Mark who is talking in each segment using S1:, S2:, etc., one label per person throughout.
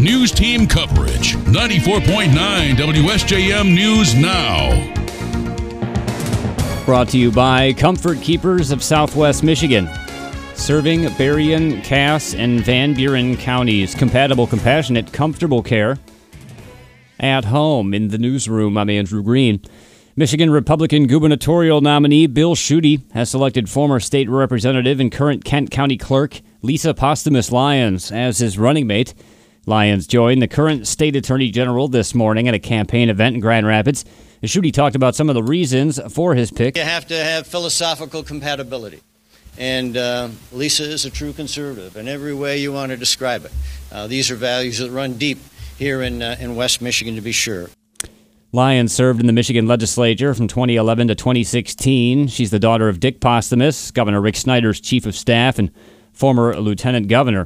S1: news team coverage. 94.9 WSJM News Now.
S2: Brought to you by Comfort Keepers of Southwest Michigan. Serving Berrien, Cass, and Van Buren counties. Compatible, compassionate, comfortable care. At home in the newsroom, I'm Andrew Green. Michigan Republican gubernatorial nominee Bill Schuette has selected former state representative and current Kent County clerk Lisa Postumus Lyons as his running mate. Lyons joined the current state attorney general this morning at a campaign event in Grand Rapids. Schuette talked about some of the reasons for his pick.
S3: You have to have philosophical compatibility. And Lisa is a true conservative in every way you want to describe it. These are values that run deep here in West Michigan, to be sure.
S2: Lyons served in the Michigan legislature from 2011 to 2016. She's the daughter of Dick Postumus, Governor Rick Snyder's chief of staff and former lieutenant governor.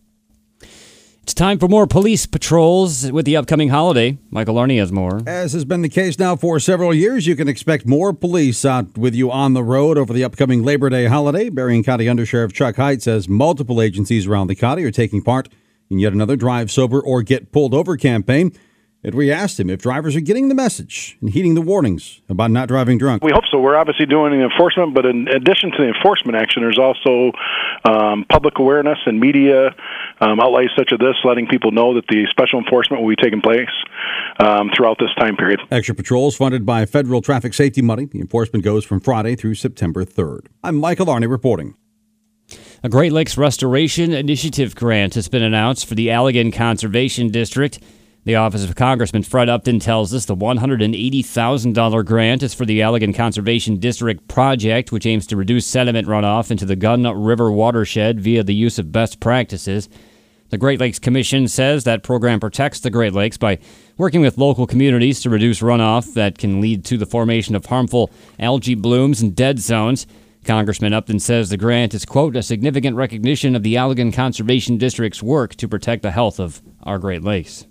S2: It's time for more police patrols with the upcoming holiday. Michael Arney has more.
S4: As has been the case now for several years, you can expect more police out with you on the road over the upcoming Labor Day holiday. Berrien County Undersheriff Chuck Hite says multiple agencies around the county are taking part in yet another Drive Sober or Get Pulled Over campaign. And we asked him if drivers are getting the message and heeding the warnings about not driving drunk.
S5: We hope so. We're obviously doing the enforcement, but in addition to the enforcement action, there's also public awareness and media outlets such as this, letting people know that the special enforcement will be taking place throughout this time period.
S4: Extra patrols funded by federal traffic safety money. The enforcement goes from Friday through September 3rd. I'm Michael Arney reporting.
S2: A Great Lakes Restoration Initiative grant has been announced for the Allegan Conservation District. The Office of Congressman Fred Upton tells us the $180,000 grant is for the Allegan Conservation District project, which aims to reduce sediment runoff into the Gun River watershed via the use of best practices. The Great Lakes Commission says that program protects the Great Lakes by working with local communities to reduce runoff that can lead to the formation of harmful algae blooms and dead zones. Congressman Upton says the grant is, quote, a significant recognition of the Allegan Conservation District's work to protect the health of our Great Lakes.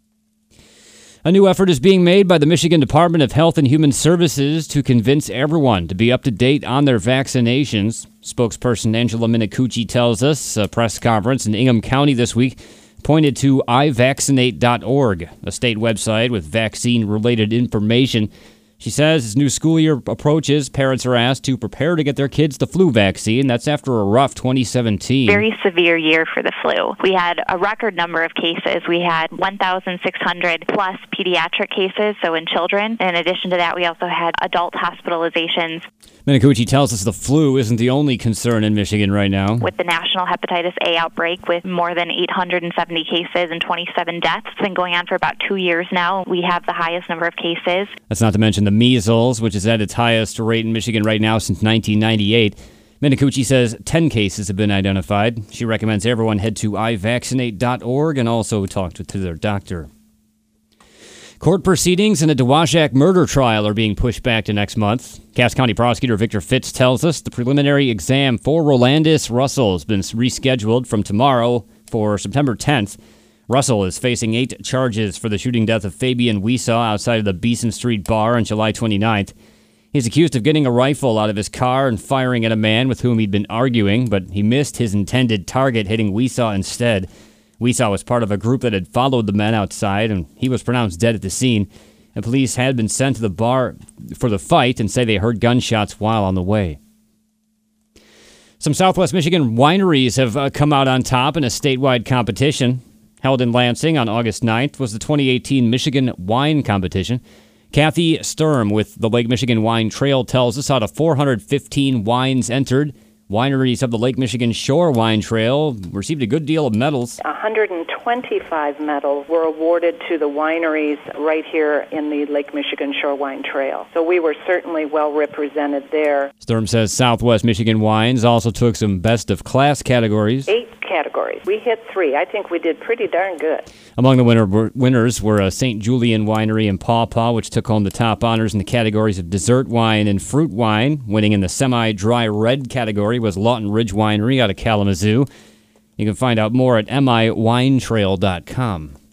S2: A new effort is being made by the Michigan Department of Health and Human Services to convince everyone to be up to date on their vaccinations. Spokesperson Angela Minicucci tells us a press conference in Ingham County this week pointed to ivaccinate.org, a state website with vaccine-related information. She says as new school year approaches, parents are asked to prepare to get their kids the flu vaccine. That's after a rough 2017.
S6: Very severe year for the flu. We had a record number of cases. We had 1,600 plus pediatric cases, so in children. In addition to that, we also had adult hospitalizations.
S2: Minicucci tells us the flu isn't the only concern in Michigan right now.
S6: With the national hepatitis A outbreak with more than 870 cases and 27 deaths, it's been going on for about 2 years now. We have the highest number of cases.
S2: That's not to mention the measles, which is at its highest rate in Michigan right now since 1998. Minicucci says 10 cases have been identified. She recommends everyone head to ivaccinate.org and also talk to their doctor. Court proceedings in a Dowagiac murder trial are being pushed back to next month. Cass County Prosecutor Victor Fitz tells us the preliminary exam for Rolandis Russell has been rescheduled from tomorrow for September 10th. Russell is facing 8 charges for the shooting death of Fabian Weesaw outside of the Beeson Street bar on July 29th. He's accused of getting a rifle out of his car and firing at a man with whom he'd been arguing, but he missed his intended target, hitting Weesaw instead. Weesaw was part of a group that had followed the men outside, and he was pronounced dead at the scene. And police had been sent to the bar for the fight and say they heard gunshots while on the way. Some Southwest Michigan wineries have come out on top in a statewide competition. Held in Lansing on August 9th was the 2018 Michigan Wine Competition. Kathy Sturm with the Lake Michigan Wine Trail tells us out of 415 wines entered, wineries of the Lake Michigan Shore Wine Trail received a good deal of medals.
S7: 125 medals were awarded to the wineries right here in the Lake Michigan Shore Wine Trail. So we were certainly well represented there.
S2: Sturm says Southwest Michigan Wines also took some best of class categories.
S7: 8 categories. We hit 3. I think we did pretty darn good.
S2: Among the winners were St. Julian Winery in Paw Paw, which took home the top honors in the categories of dessert wine and fruit wine. Winning in the semi-dry red category was Lawton Ridge Winery out of Kalamazoo. You can find out more at miwinetrail.com.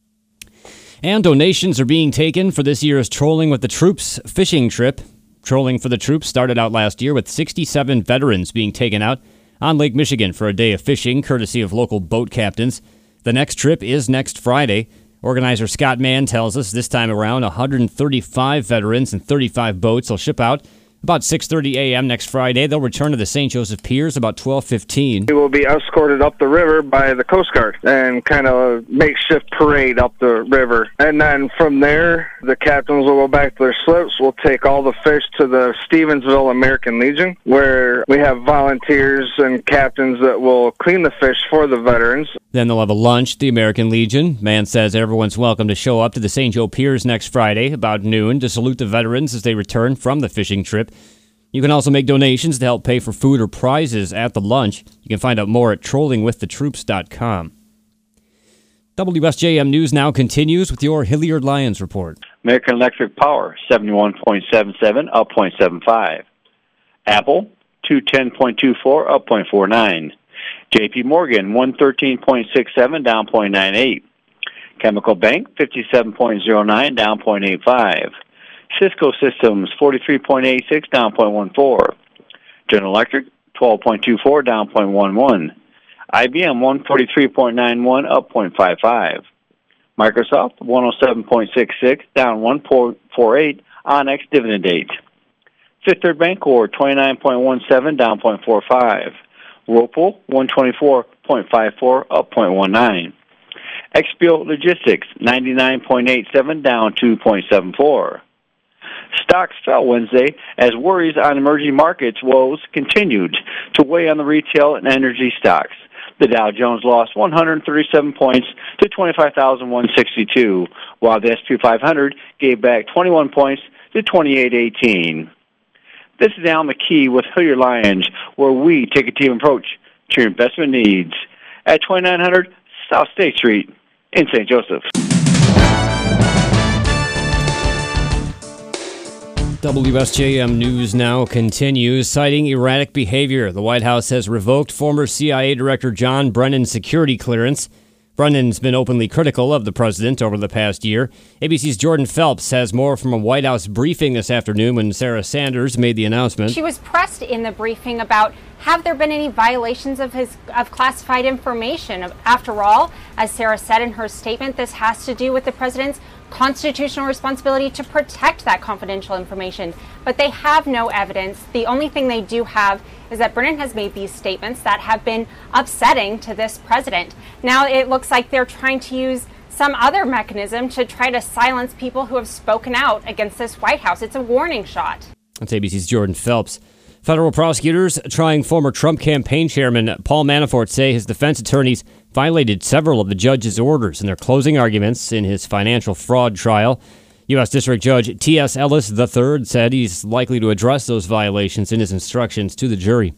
S2: And donations are being taken for this year's Trolling with the Troops fishing trip. Trolling for the Troops started out last year with 67 veterans being taken out on Lake Michigan for a day of fishing, courtesy of local boat captains. The next trip is next Friday. Organizer Scott Mann tells us this time around 135 veterans and 35 boats will ship out about 6:30 a.m. next Friday. They'll return to the St. Joseph Piers about 12:15.
S8: We will be escorted up the river by the Coast Guard and kind of makeshift parade up the river. And then from there, the captains will go back to their slips. We'll take all the fish to the Stevensville American Legion, where we have volunteers and captains that will clean the fish for the veterans.
S2: Then they'll have a lunch at the American Legion. Mann says everyone's welcome to show up to the St. Joe Piers next Friday about noon to salute the veterans as they return from the fishing trip. You can also make donations to help pay for food or prizes at the lunch. You can find out more at trollingwiththetroops.com. WSJM News now continues with your Hilliard Lions report.
S9: American Electric Power, 71.77, up 0.75. Apple, 210.24, up 0.49. JP Morgan, 113.67, down 0.98. Chemical Bank, 57.09, down 0.85. Cisco Systems, 43.86, down 0.14. General Electric, 12.24, down 0.11. IBM, 143.91, up 0.55. Microsoft, 107.66, down 1.48 on ex-dividend date. Fifth Third Bancorp, 29.17, down 0.45. Whirlpool, 124.54, up 0.19. XPO Logistics, 99.87, down 2.74. Stocks fell Wednesday as worries on emerging markets woes continued to weigh on the retail and energy stocks. The Dow Jones lost 137 points to 25,162, while the S&P 500 gave back 21 points to 2818. This is Al McKee with Hilliard Lyons, where we take a team approach to your investment needs at 2900 South State Street in St. Joseph.
S2: WSJM News now continues. Citing erratic behavior, the White House has revoked former CIA Director John Brennan's security clearance. Brennan's been openly critical of the president over the past year. ABC's Jordan Phelps has more from a White House briefing this afternoon when Sarah Sanders made the announcement.
S10: She was pressed in the briefing about have there been any violations of classified information. After all, as Sarah said in her statement, this has to do with the president's constitutional responsibility to protect that confidential information. But they have no evidence. The only thing they do have is that Brennan has made these statements that have been upsetting to this president. Now it looks like they're trying to use some other mechanism to try to silence people who have spoken out against this White House. It's a warning shot.
S2: That's ABC's Jordan Phelps. Federal prosecutors trying former Trump campaign chairman Paul Manafort say his defense attorneys violated several of the judge's orders in their closing arguments in his financial fraud trial. U.S. District Judge T.S. Ellis III said he's likely to address those violations in his instructions to the jury.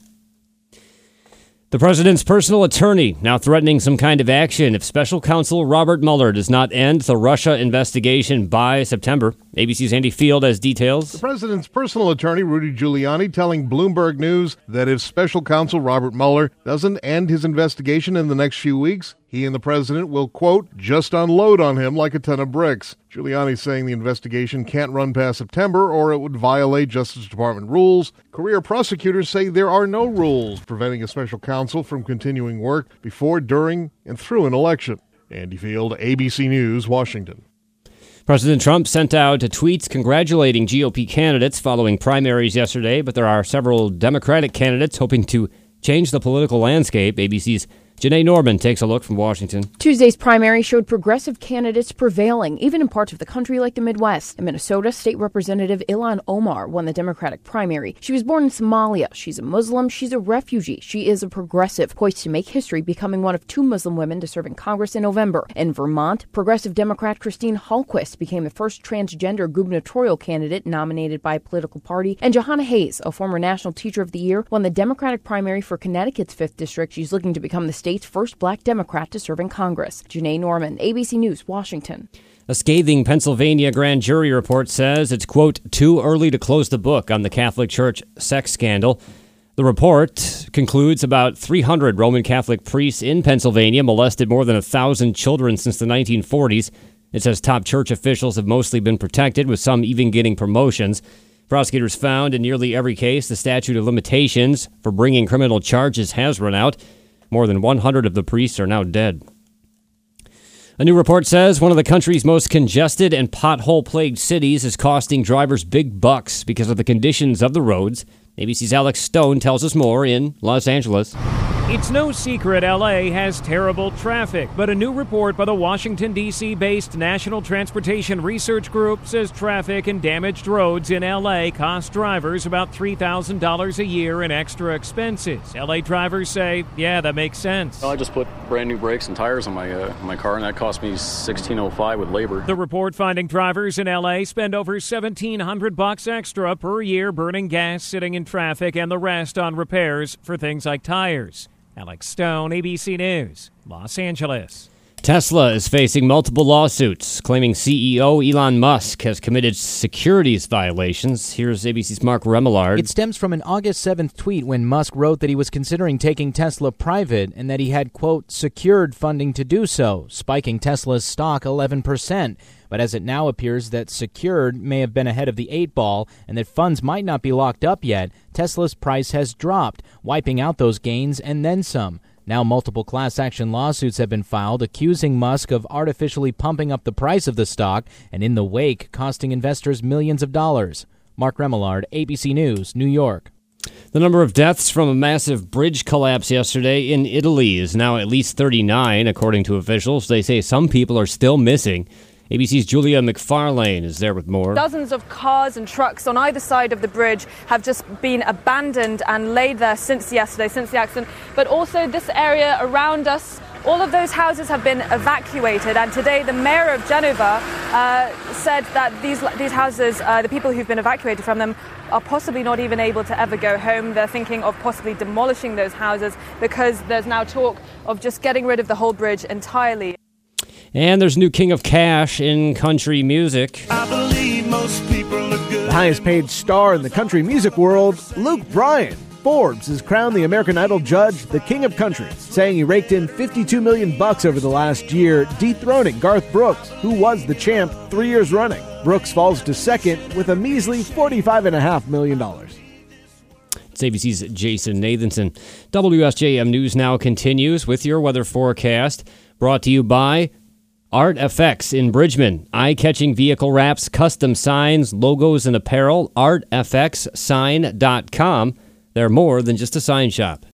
S2: The president's personal attorney now threatening some kind of action if special counsel Robert Mueller does not end the Russia investigation by September. ABC's Andy Field has details.
S11: The president's personal attorney, Rudy Giuliani, telling Bloomberg News that if special counsel Robert Mueller doesn't end his investigation in the next few weeks, he and the president will, quote, just unload on him like a ton of bricks. Giuliani saying the investigation can't run past September or it would violate Justice Department rules. Career prosecutors say there are no rules preventing a special counsel from continuing work before, during, and through an election. Andy Field, ABC News, Washington.
S2: President Trump sent out tweets congratulating GOP candidates following primaries yesterday, but there are several Democratic candidates hoping to change the political landscape. ABC's Janae Norman takes a look from Washington.
S12: Tuesday's primary showed progressive candidates prevailing, even in parts of the country like the Midwest. In Minnesota, State Representative Ilhan Omar won the Democratic primary. She was born in Somalia. She's a Muslim. She's a refugee. She is a progressive, poised to make history, becoming one of 2 Muslim women to serve in Congress in November. In Vermont, progressive Democrat Christine Hallquist became the first transgender gubernatorial candidate nominated by a political party. And Johanna Hayes, a former National Teacher of the Year, won the Democratic primary for Connecticut's 5th District. She's looking to become the state's first black Democrat to serve in Congress. Janae Norman, ABC News, Washington.
S2: A scathing Pennsylvania grand jury report says it's, quote, too early to close the book on the Catholic Church sex scandal. The report concludes about 300 Roman Catholic priests in Pennsylvania molested more than 1,000 children since the 1940s. It says top church officials have mostly been protected, with some even getting promotions. Prosecutors found in nearly every case the statute of limitations for bringing criminal charges has run out. More than 100 of the priests are now dead. A new report says one of the country's most congested and pothole-plagued cities is costing drivers big bucks because of the conditions of the roads. ABC's Alex Stone tells us more in Los Angeles.
S13: It's no secret LA has terrible traffic, but a new report by the Washington, D.C.-based National Transportation Research Group says traffic and damaged roads in LA cost drivers about $3,000 a year in extra expenses. LA drivers say, yeah, that makes sense.
S14: I just put brand new brakes and tires on my car, and that cost me $1,605 with labor.
S13: The report finding drivers in LA spend over $1,700 extra per year burning gas, sitting in traffic, and the rest on repairs for things like tires. Alex Stone, ABC News, Los Angeles.
S2: Tesla is facing multiple lawsuits, claiming CEO Elon Musk has committed securities violations. Here's ABC's Mark Remillard.
S15: It stems from an August 7th tweet when Musk wrote that he was considering taking Tesla private and that he had, quote, secured funding to do so, spiking Tesla's stock 11%. But as it now appears that secured may have been ahead of the 8 ball and that funds might not be locked up yet, Tesla's price has dropped, wiping out those gains and then some. Now multiple class action lawsuits have been filed accusing Musk of artificially pumping up the price of the stock and in the wake costing investors millions of dollars. Mark Remillard, ABC News, New York.
S2: The number of deaths from a massive bridge collapse yesterday in Italy is now at least 39, according to officials. They say some people are still missing. ABC's Julia McFarlane is there with more.
S16: Dozens of cars and trucks on either side of the bridge have just been abandoned and laid there since yesterday, since the accident. But also this area around us, all of those houses have been evacuated. And today the mayor of Genova said that these houses, the people who've been evacuated from them, are possibly not even able to ever go home. They're thinking of possibly demolishing those houses because there's now talk of just getting rid of the whole bridge entirely.
S2: And there's a new king of cash in country music.
S17: I believe most people are good. The highest paid star in the country music world, Luke Bryan. Forbes has crowned the American Idol judge the king of country, saying he raked in $52 million over the last year, dethroning Garth Brooks, who was the champ 3 years running. Brooks falls to second with a measly $45.5 million.
S2: It's ABC's Jason Nathanson. WSJM News Now continues with your weather forecast, brought to you by Art FX in Bridgman. Eye-catching vehicle wraps, custom signs, logos, and apparel. ArtFXSign.com. They're more than just a sign shop.